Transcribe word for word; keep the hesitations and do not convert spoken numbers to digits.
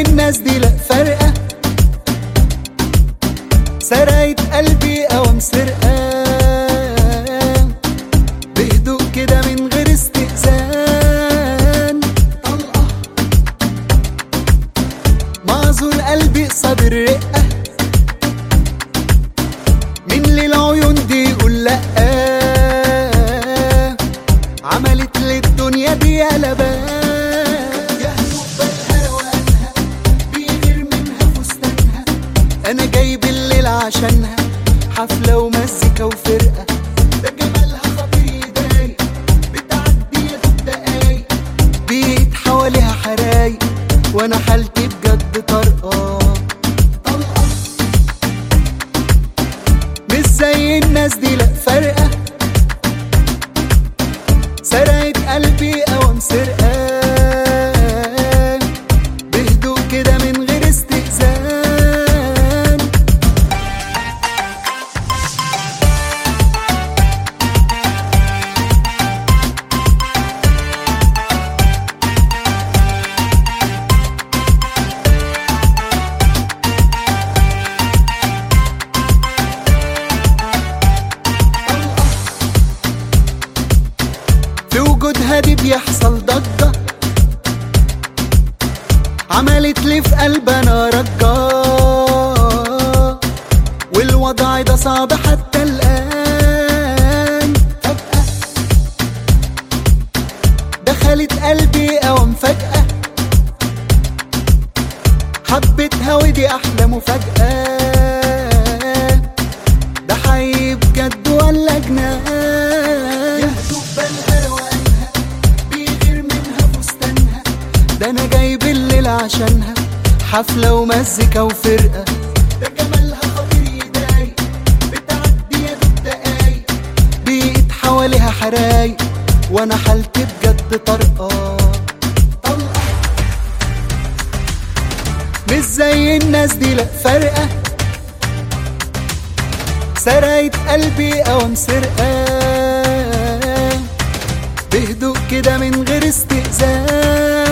الناس دي لا فارقة، سرقت قلبي اوام سرقة بهدوء كده من غير استئذان. طلقة معذور قلبي قصاد الرقة، من للعيون دي يقول لأ، عملت للدنيا دي قلبان. يهدوء بالها وقالها بيغير منها فستانها، انا جايب الليل عشانها حفلة ومزيكا وفرقة. ده جمالها خطير يضايق، بتعدي يا دوب دقايق، بيت حواليها حرايق وانا حالتي بجد طرقة. طلقة مش زي الناس دي لا فارقة، سرقت قلبي اوام سرقة بهدوء كده من غير استئذان. في وجودها دي بيحصل ضجة، عملت لي في قلب انا رجة، والوضع ده صعب حتى الآن. فجأة دخلت قلبي اوام فجأة، حبيتها ودي احلى مفاجأة. ده حقيقي بجد ولا جنان؟ يهدوء بالها وقالها بيغير منها فستانها، ده انا جايب الليل عشانها حفلة ومزيكا وفرقة. ده جمالها خطير يضايق، بتعدي يا دوب دقايق، بيت حواليها حرايق وانا حالتي بجد طرقة. طلقة مش زي الناس دي لا فارقة، سرقت قلبي اوام سرقة بهدوء كده من غير استئذان.